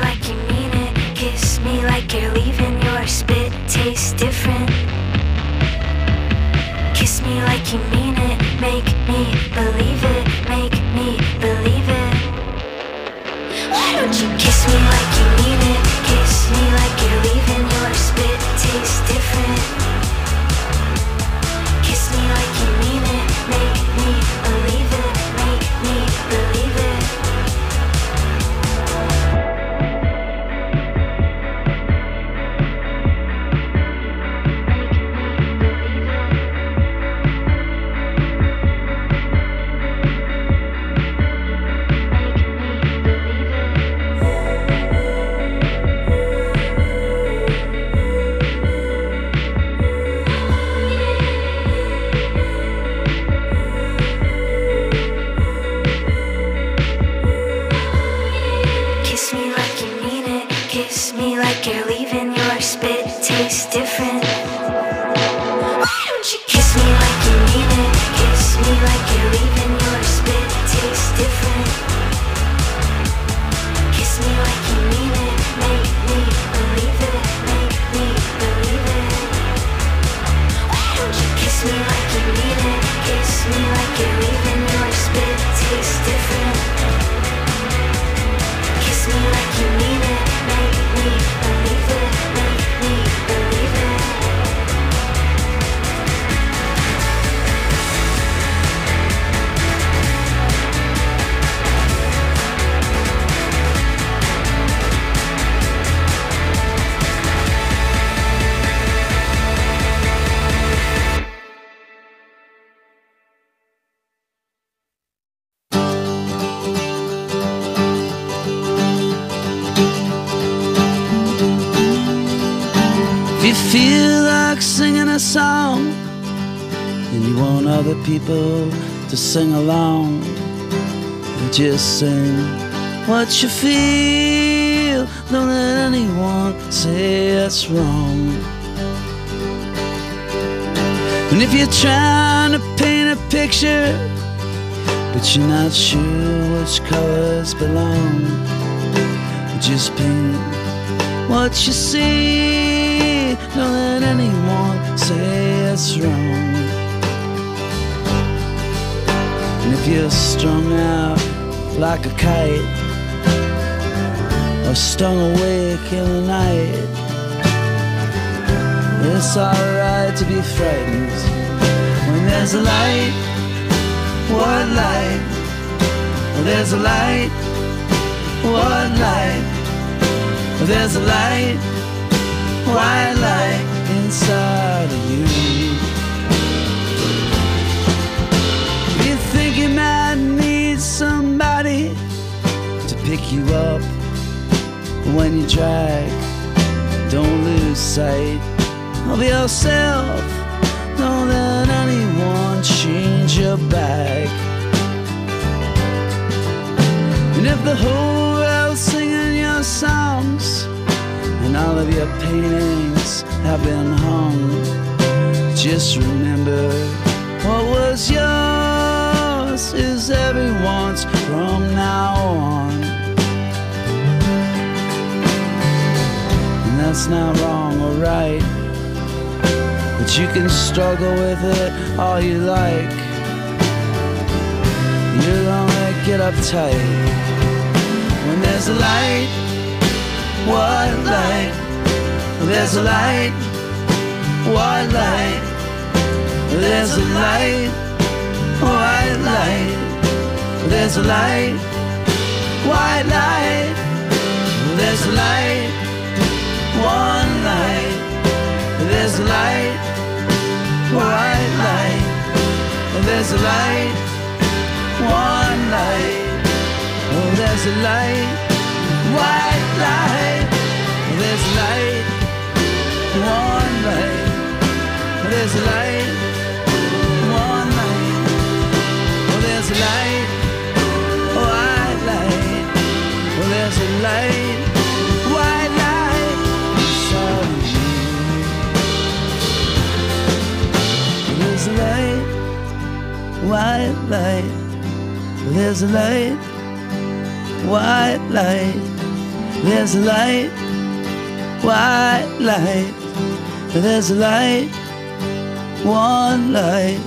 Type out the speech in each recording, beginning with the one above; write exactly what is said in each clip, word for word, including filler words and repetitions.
like you mean it. Kiss me like you're leaving. Your spit tastes different. Kiss me like you mean it. Make me believe it. Make me believe it. Why don't you kiss me like you mean it? Kiss me like you're leaving. Your spit tastes different. Kiss me like you mean it. Make me believe it. Make me believe it. You're leaving, your spit tastes different. Why don't you kiss me like you mean it? Kiss me like you're leaving, your spit tastes different. Kiss me like you mean it. Make me believe it. Make me believe it. Why don't you kiss me like you mean it? Kiss me like you're leaving, your spit tastes different. Kiss me like you mean it. Make me believe it. Make me believe it. If you feel like singing a song and you want other people to sing along, just sing what you feel. Don't let anyone say it's wrong. And if you're trying to paint a picture but you're not sure which colors belong, just paint what you see. Don't let anyone say it's wrong. And if you're strung out like a kite or stung awake in the night, it's alright to be frightened when there's a light. What light? There's a light. What light? There's a light. White light inside of you. You think you might need somebody to pick you up when you drag. Don't lose sight of yourself. Don't let anyone change your back. And if the whole world's singing your songs and all of your paintings have been hung, just remember what was yours is everyone's from now on. And that's not wrong or right, but you can struggle with it all you like. You'll only get uptight when there's a light. What light? There's a light. What light? There's a light. White light. There's a light. White light. There's a light. One light. There's a light. White light. There's a light. One light. There's a light. White light, there's light, one light, there's a light, one light, there's a light, white light, there's a light, white light inside of you. There's a light, white light, there's a light, white light. There's a light, white light. There's a light, one light.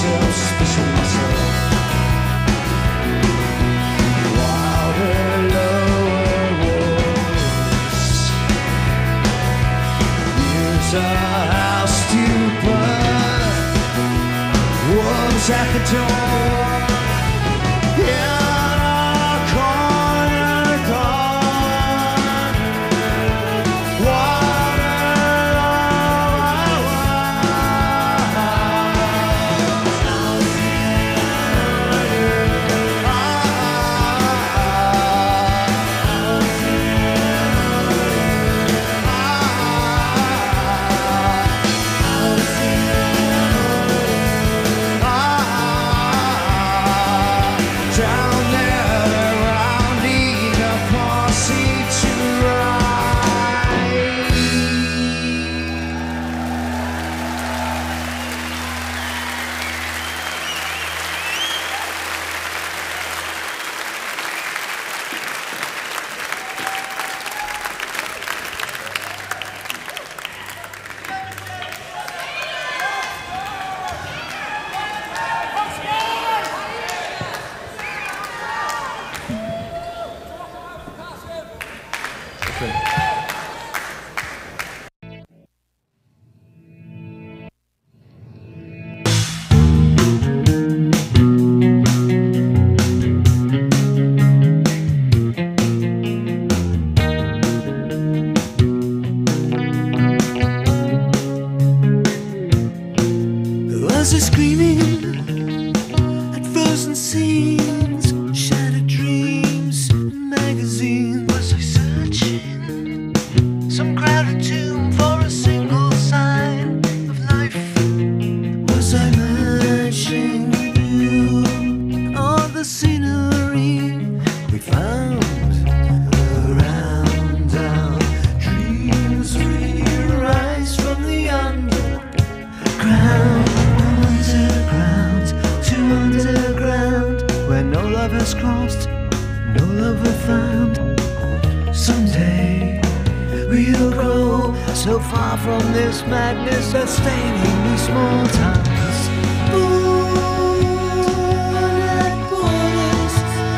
self-suspicion myself. Wilder, lower walls. Here's a house to burn. Wolves at the door. Yeah. Was I screaming at frozen scenes, shattered dreams in magazines? Was I searching some crowded tomb for a single sign of life? Was I matching you all the scenery we found around our dreams? We rise from the underground. Underground, where no love has crossed, no lover found. Someday we'll grow so far from this madness that's staining these small towns. Moonlight borders,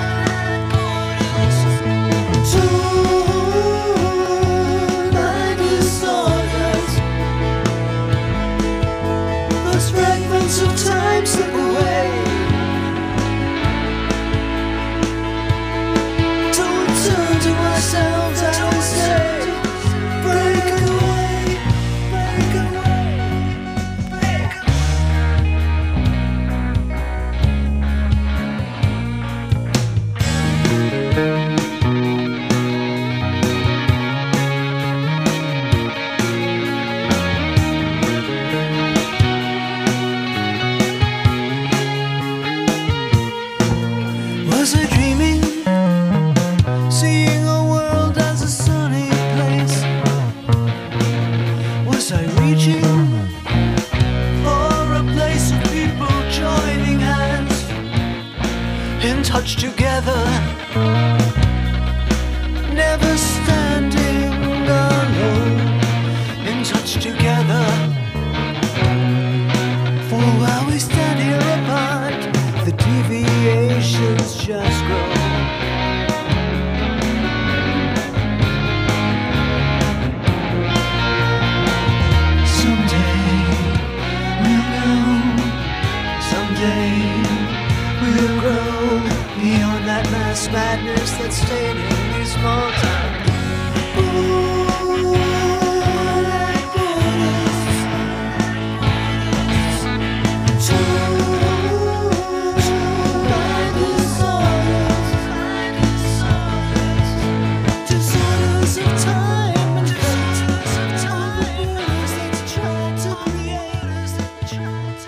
tonight disorders. Those fragments of time slip away. To ourselves, I would say, break away, break away, break Was I dreaming? Seeing a world as a sunny place? Was I reaching for a place of people joining hands, in touch together, never standing alone, in touch together? For while we stand here apart, the deviations just grow. We'll grow beyond that mass madness that's staining these small towns. Moonlight borders, tonight disorders, disorders of time and disorders of time. Let's try to create us, let's try to.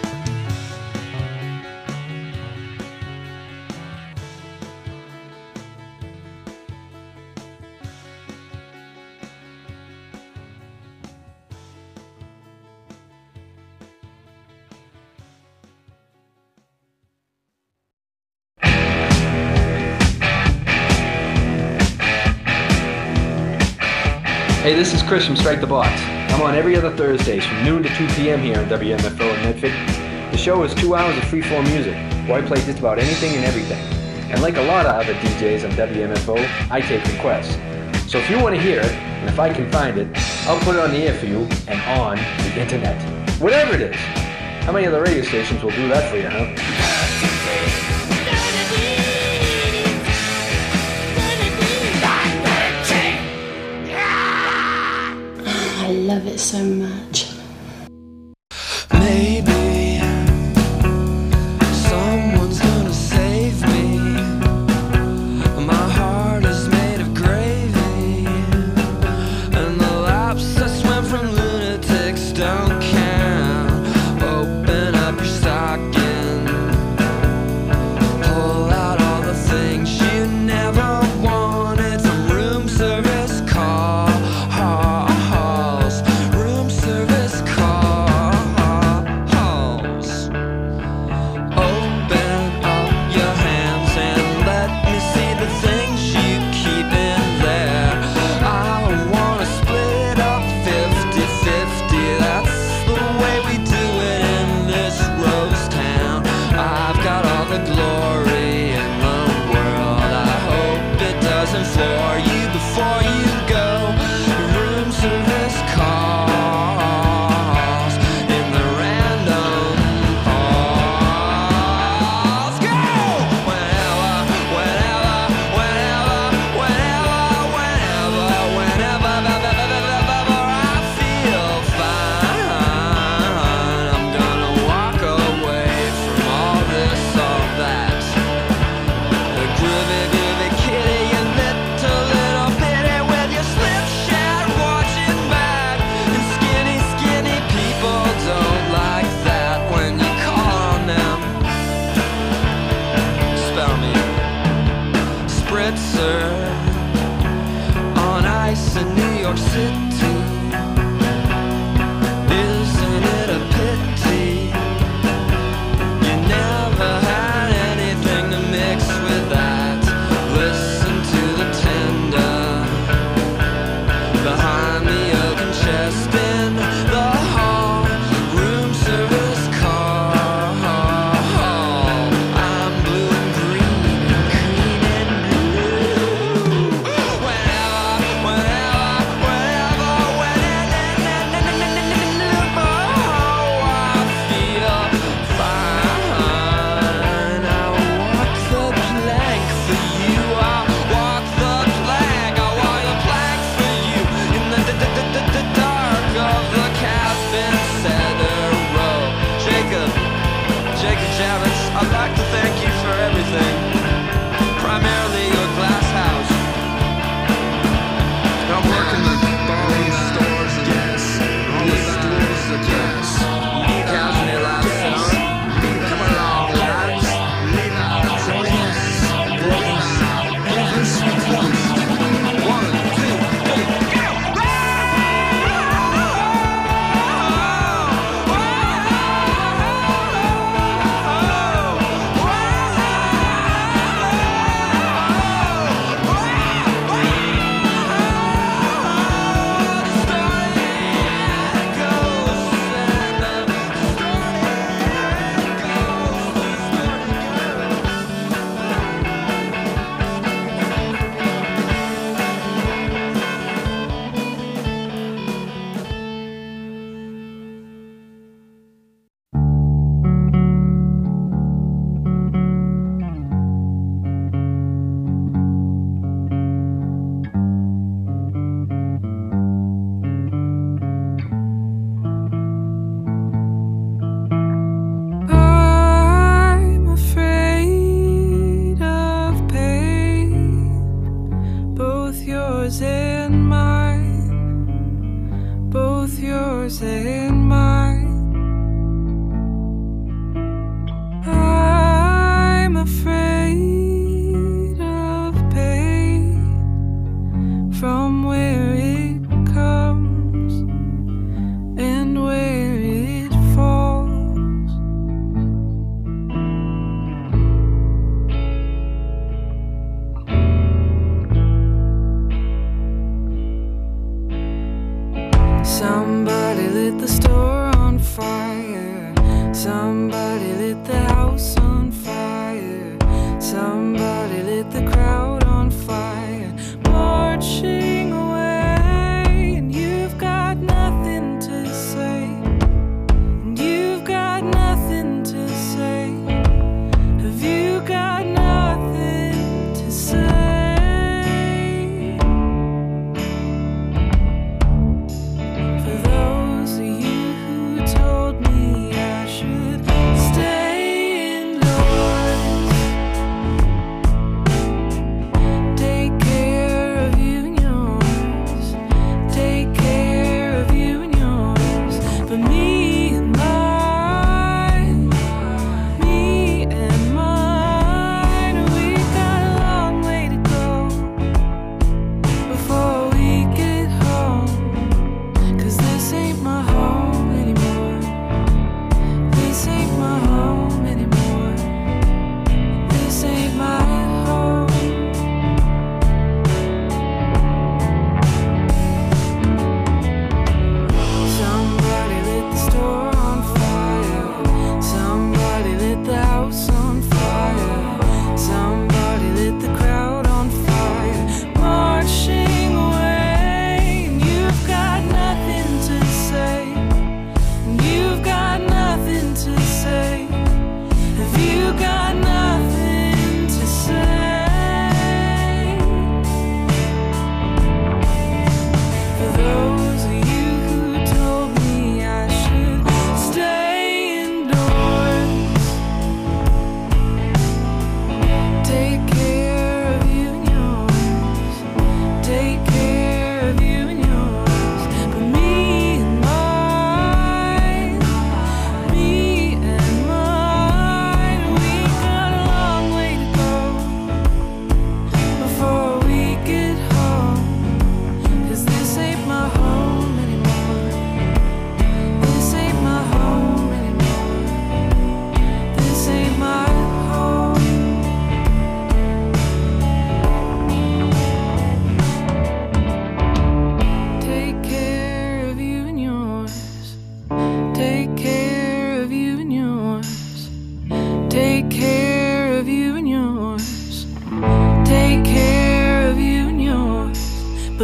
Hey, this is Chris from Strike the Box. I'm on every other Thursdays from noon to two p.m. here on W M F O in Medford. The show is two hours of free-form music, where I play just about anything and everything. And like a lot of other D Js on W M F O, I take requests. So if you want to hear it, and if I can find it, I'll put it on the air for you and on the internet. Whatever it is. How many other radio stations will do that for you, huh? I love it so much. Maybe someone's gonna save me. My heart is made of gravy, and the laps I swim from lunatics don't count. Open up your stocking, pull out all the things you never wanted from room service calls. Room service calls. Open up your hands and let me see the things you keep in there. I wanna split up fifty fifty. That's the way we do it in this rose town. I've got all the glory in the world. I hope it doesn't floor you before you go. Room service calls in the random pause. Go! Whenever, whenever, whenever, whenever, whenever, whenever, whenever I feel fine, I'm gonna walk away from all this, all that. The groovy, groovy kitty, you little, little bitty with your slipshod watching back. And skinny, skinny people don't like that when you call on them. Spell me Spritzer on ice in New York City. Isn't it a pity you never had anything to mix with that? Listen to the tender behind the oaken chest in the hall. Room service call. I'm blue and green and green and blue. Whenever, whenever, whenever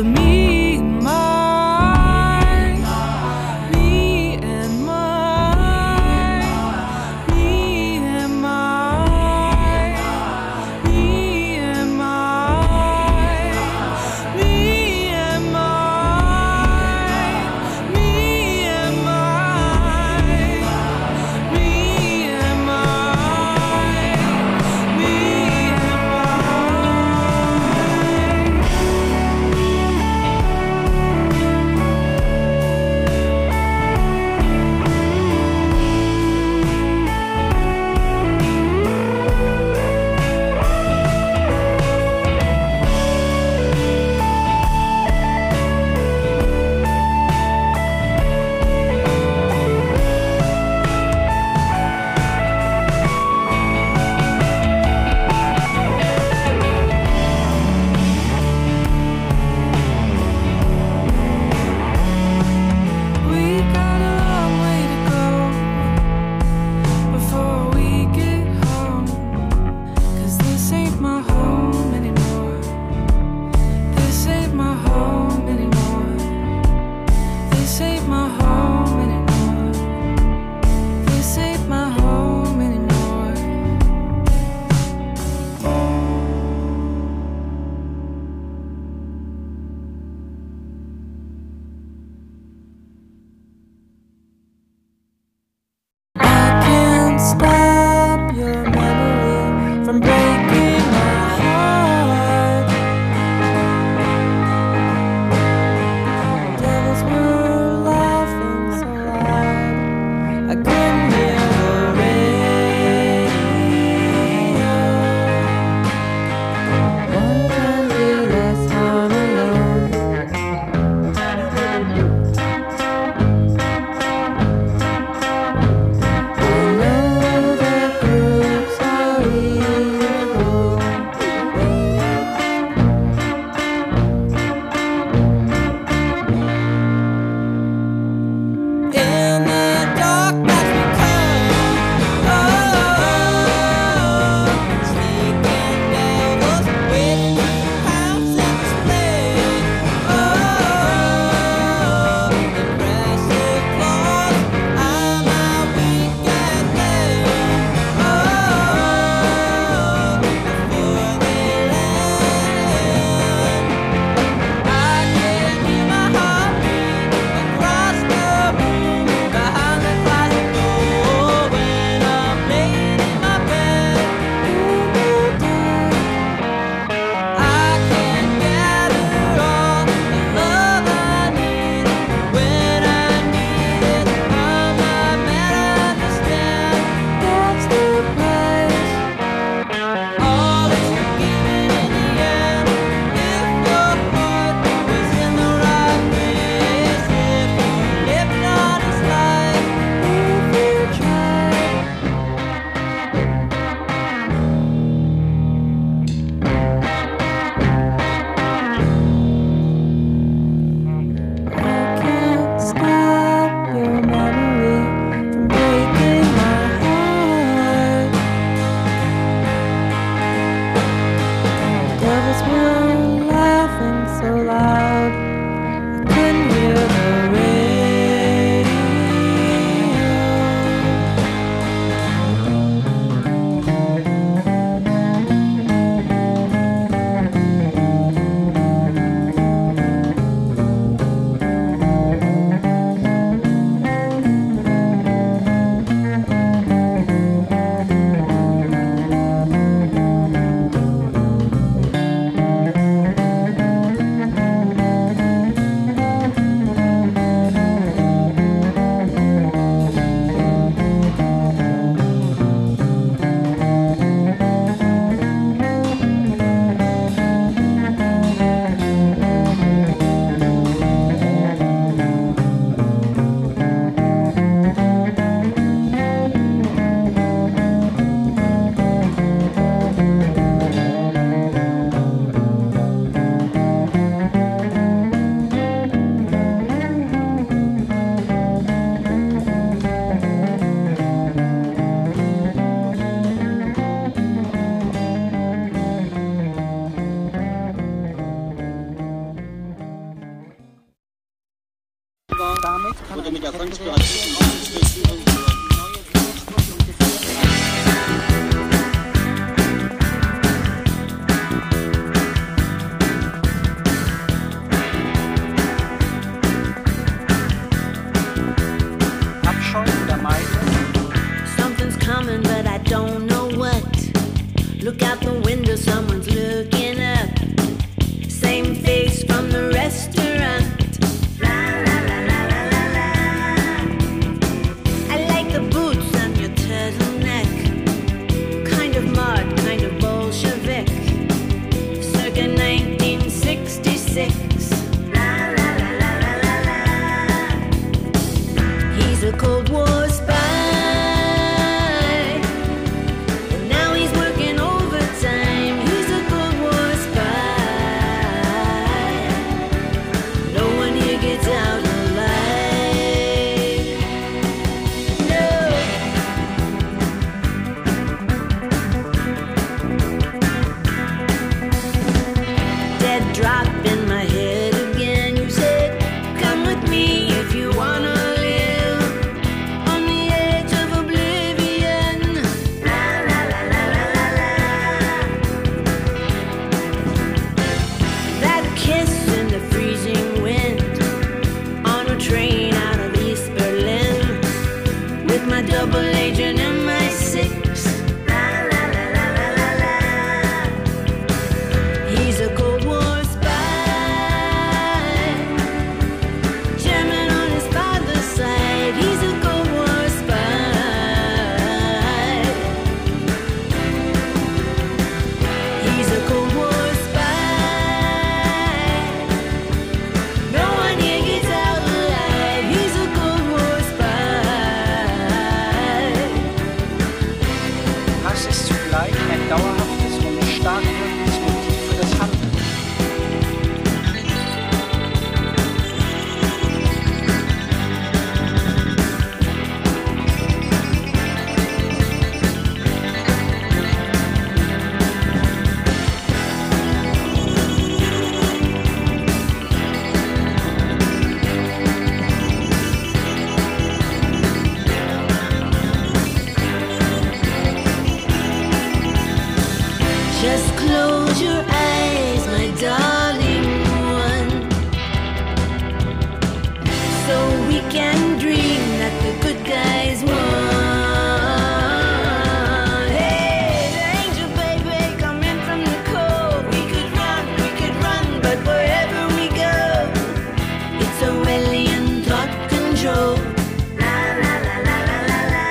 for me and mine, me and mine, me and mine, me and mine, me and mine, me and mine, me and mine, me and mine. Frau oder Maite? Something's coming, but I don't know what. Look out the window, someone's looking up. Same face from the restaurant. La la la la la la la. I like the boots on your turtleneck. Kind of mod, kind of Bolshevik. Circa nineteen sixty-six. La la la la la la la. He's a Cold War spy. And now he's working overtime. He's a Cold War spy. No one here gets out alive. No. Dead drop in my head again. You said, come with me if you wanna live on the edge of oblivion. La la la la la la la. That kiss in the freezing wind on a train out of East Berlin with my double agent and my six. La la la la la la la. He's a Cold War spy. German on his father's side. He's a Cold War spy. He's a Cold War spy. No one here gets out alive. He's a Cold War spy. Hass ist zugleich ein dauerhaftes und stark wirkendes Motiv für das Handeln. Just close your eyes, my darling one, so we can dream that the good guys won. Hey, the angel baby, coming from the cold. We could run, we could run, but wherever we go, it's Orwellian thought control. La la la la la la la.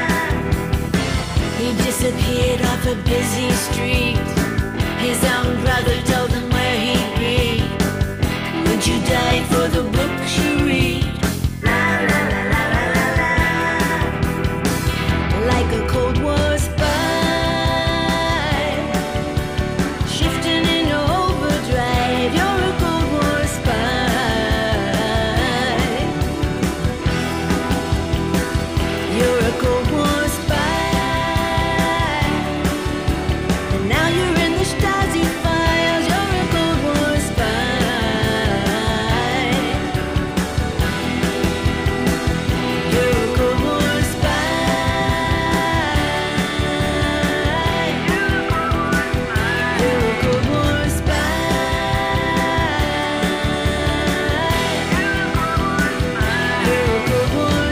He disappeared off a busy street. His own brother told him where he'd be. Would you die for the books you read? La la la la la la la. Like a Cold War spy, shifting into overdrive. You're a Cold War spy. You're a Cold War spy. And now you're in the Stasi files. You're a Cold War spy. You're a Cold War spy. You're a Cold War spy. You're a Cold War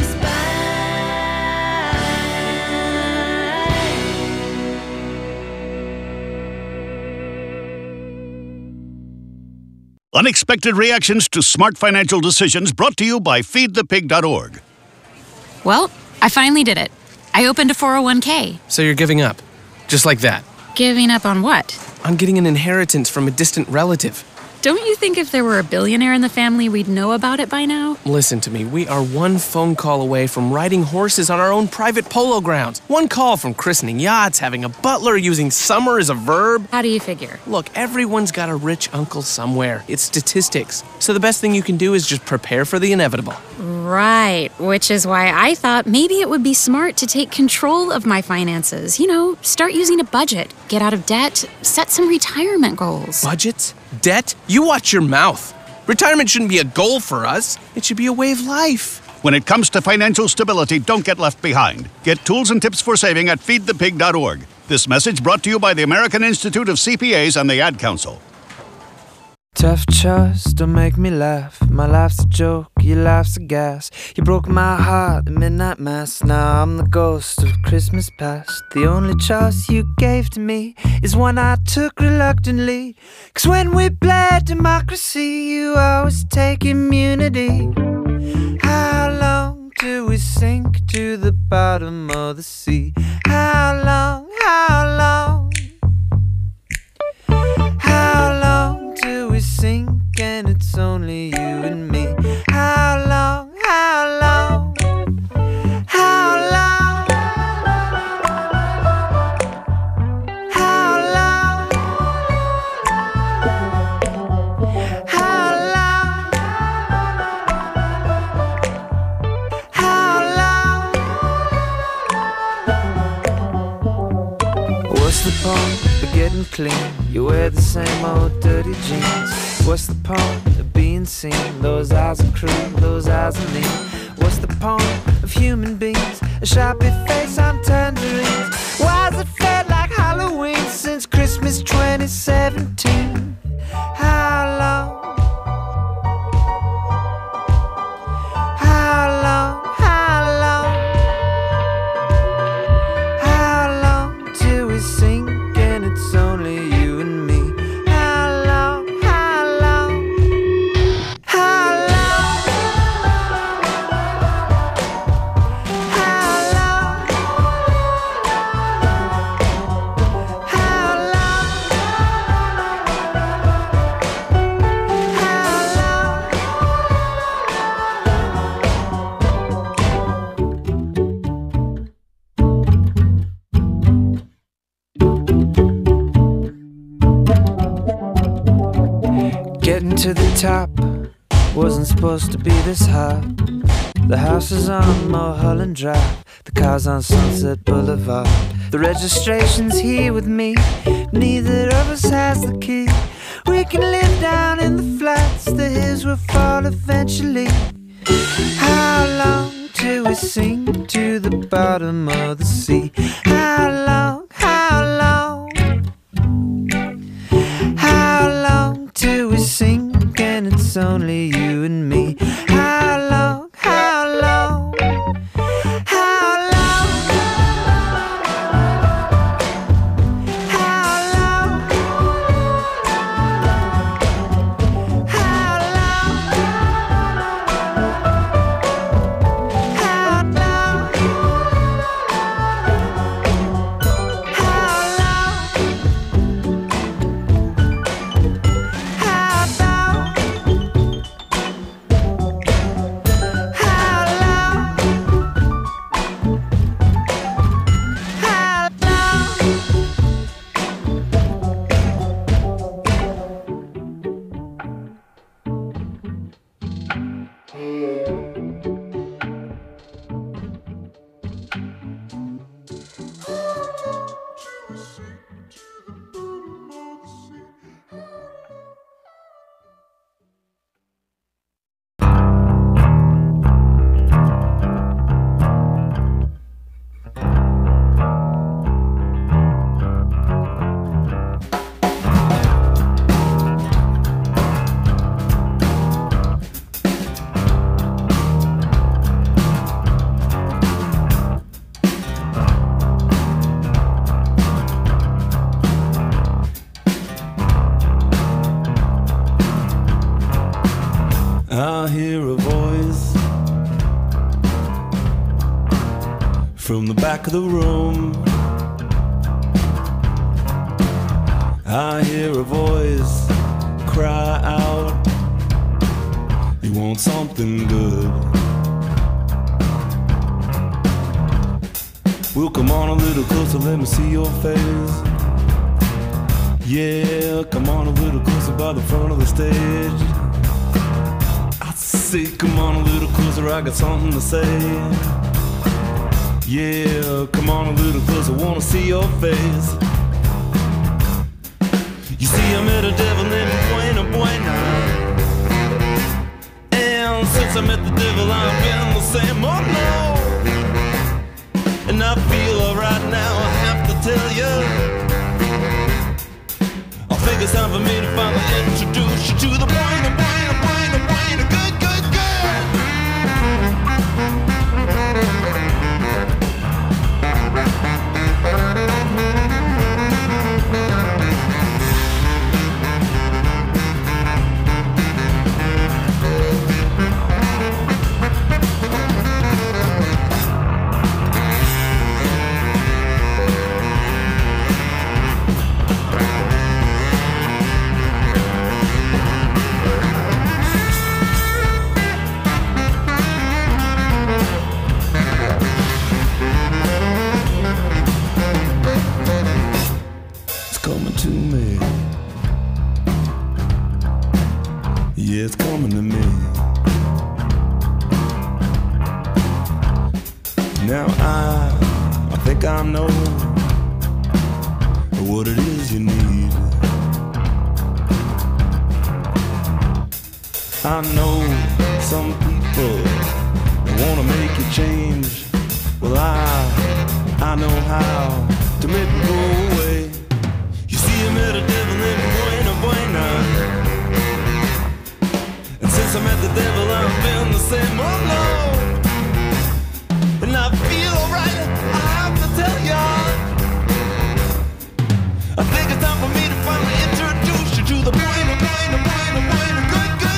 spy. Unexpected reactions to smart financial decisions brought to you by feed the pig dot org. Well, I finally did it. I opened a four oh one k. So you're giving up? Just like that? Giving up on what? On getting an inheritance from a distant relative. Don't you think if there were a billionaire in the family, we'd know about it by now? Listen to me, we are one phone call away from riding horses on our own private polo grounds. One call from christening yachts, having a butler, using summer as a verb. How do you figure? Look, everyone's got a rich uncle somewhere. It's statistics. So the best thing you can do is just prepare for the inevitable. Right, which is why I thought maybe it would be smart to take control of my finances. You know, start using a budget, get out of debt, set some retirement goals. Budgets? Debt? You watch your mouth. Retirement shouldn't be a goal for us. It should be a way of life. When it comes to financial stability, don't get left behind. Get tools and tips for saving at feed the pig dot org. This message brought to you by the American Institute of C P As and the Ad Council. Tough choice, don't make me laugh. My life's a joke, your life's a gas. You broke my heart at midnight mass. Now I'm the ghost of Christmas past. The only choice you gave to me is one I took reluctantly. Cause when we played democracy, you always take immunity. How long till we sink to the bottom of the sea? How long, how long? How long till we sink and it's only you and me? How long, how long? How long? How long? How long? How long? What's the point of getting clean? You wear the same old dirty jeans. What's the point of being seen? Those eyes are cruel, those eyes are mean. What's the point of human beings? A sharpie face on tangerines. Why's it felt like Halloween since Christmas twenty seventeen? How long? How long? How long? How long till we sink and it's only you and me? How long? How long? How long? How long? How long? Getting to the top wasn't supposed to be this hard. The house is on Mulholland Drive, the car's on Sunset Boulevard. The registration's here with me, neither of us has the key. We can live down in the flats, the hills will fall eventually. How long till we sink to the bottom of the sea? How long, how long? How long till we sink and it's only you and me? How long, how long? How long? How long? How long? How long? I hear a voice from the back of the room. I hear a voice cry out, you want something good. Well, come on a little closer, let me see your face. Yeah, come on a little closer by the front of the stage. I say, come on a little closer, I got something to say. Yeah, come on a little closer, wanna see your face. You see, I met a devil named Buena Buena, and since I met the devil, I've been the same. Oh no, and I feel alright now, I have to tell you. I think it's time for me to finally introduce you to the point, the point, the point, the point, the good, good, good. Coming to me. Yeah, it's coming to me. Now I, I think I know what it is you need. I know some people wanna make you change. Well, I, I know how to make it go away. You see, I met a devil named Buena Buena, and since I met the devil, I've been the same. Oh no, and I feel alright. I have to tell ya, I think it's time for me to finally introduce you to the Buena Buena Buena Buena good good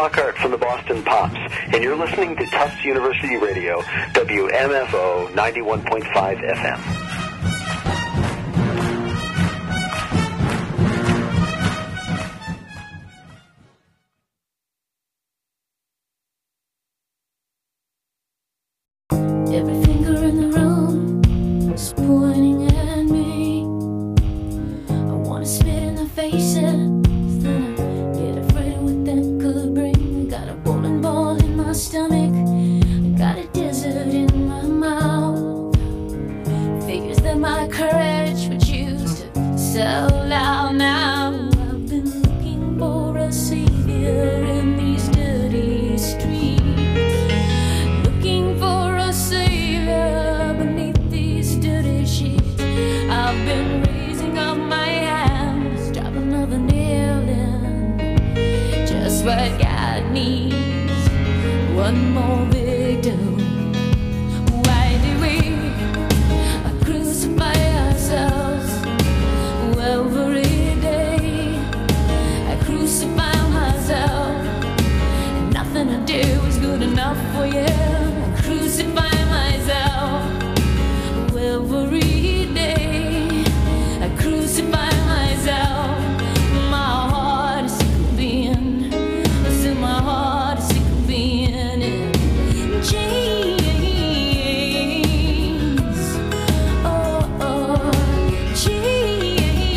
Lockhart from the Boston Pops, and you're listening to Tufts University Radio, W M F O ninety-one point five F M. Every finger in the room is pointing at me. I wanna spit in the faces, then I get afraid of what that could bring. I got a bowling ball in my stomach, I got a desert in my mouth. Figures that my courage would choose to sell out now. I've been looking for a savior in these dirty streets. I've been raising up my hands, drop another nail in. Just what God needs, one more victim. Why do we crucify ourselves every day? I crucify myself, and nothing I do is good enough for you. I crucify myself every day. I crucify myself. My heart is sick of being, still my heart is sick of being in chains. Oh, oh, chains.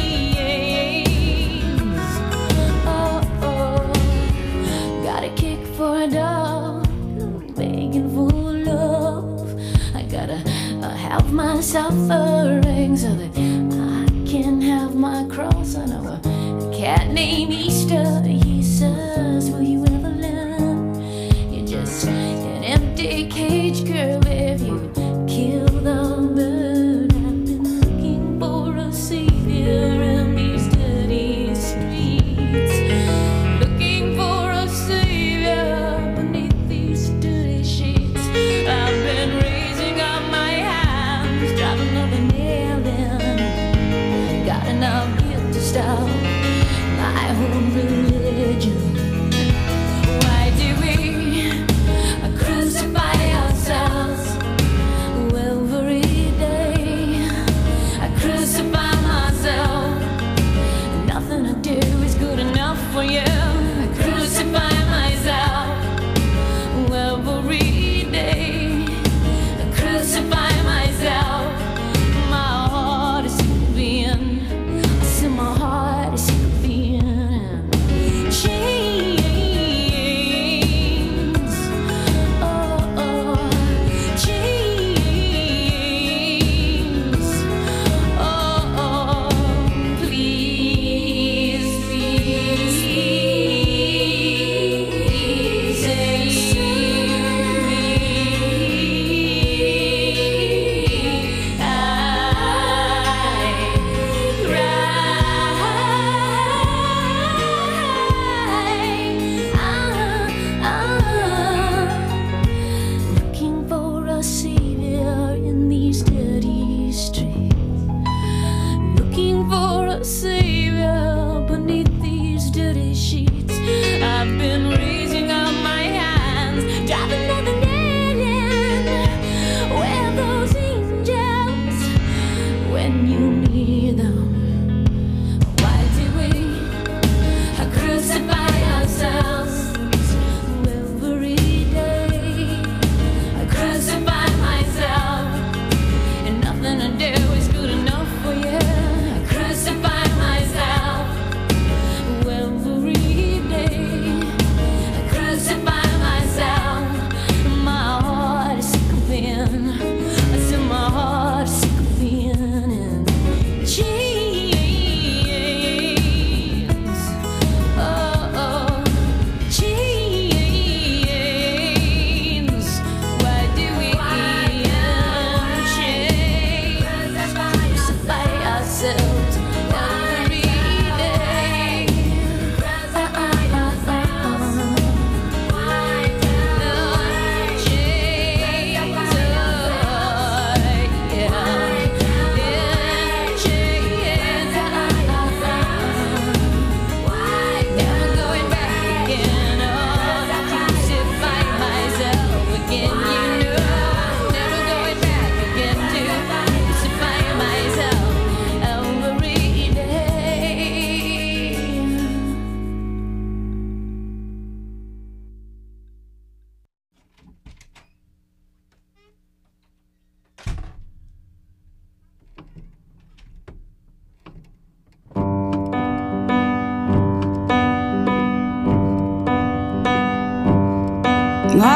Oh, oh, got a kick for a dog, begging for love. I gotta uh, have my suffering so that I can have my cross. I know a cat named Easter. He says, will you ever learn? You're just an empty cage, girl, if you kill the bird. I've been looking for a savior in these dirty streets, looking for a savior beneath these dirty sheets. I've been raising up my hands, drop another nail in. Got enough guilt to stop my own religion. Why do we crucify ourselves every day? I crucify myself, nothing I do is good enough for you. I crucify myself every day. I crucify myself. My heart is sick of being, I see my heart is sick of being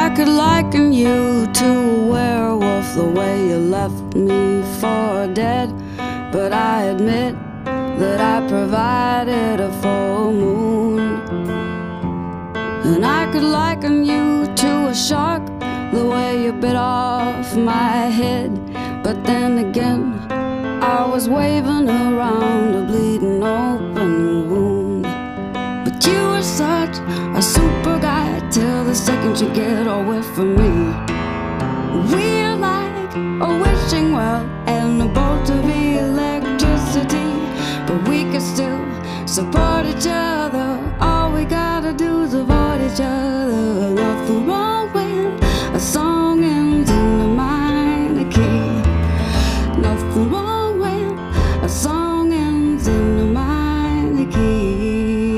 I could liken you to a werewolf, the way you left me for dead. But I admit that I provided a full moon. And I could liken you to a shark, the way you bit off my head. But then again, I was waving around a bleeding open wound. But you were such a super guy till the second you get away from me. We're like a wishing well and a bolt of electricity, but we can still support each other. All we gotta do is avoid each other. Nothing wrong when a song ends in a minor key. Nothing wrong when a song ends in a minor key.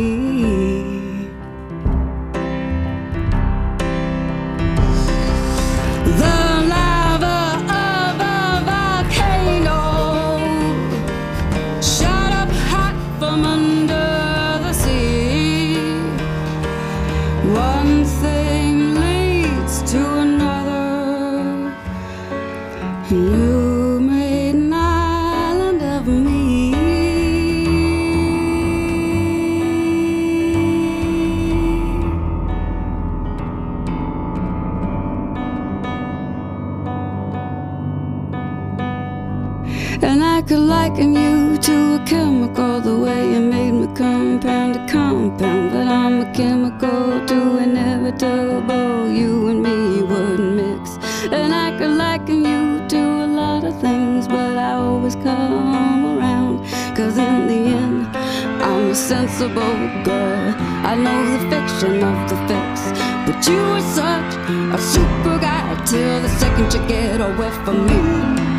The lava of a volcano shot up hot from under the sea. One thing leads to another. You made an island of me. And I could liken you to a chemical, the way you made me compound to compound. But I'm a chemical too inevitable, you and me wouldn't mix. And I could liken you to a lot of things, but I always come around. Cause in the end, I'm a sensible girl. I know the fiction of the fix. But you were such a super guy till the second you get away from me.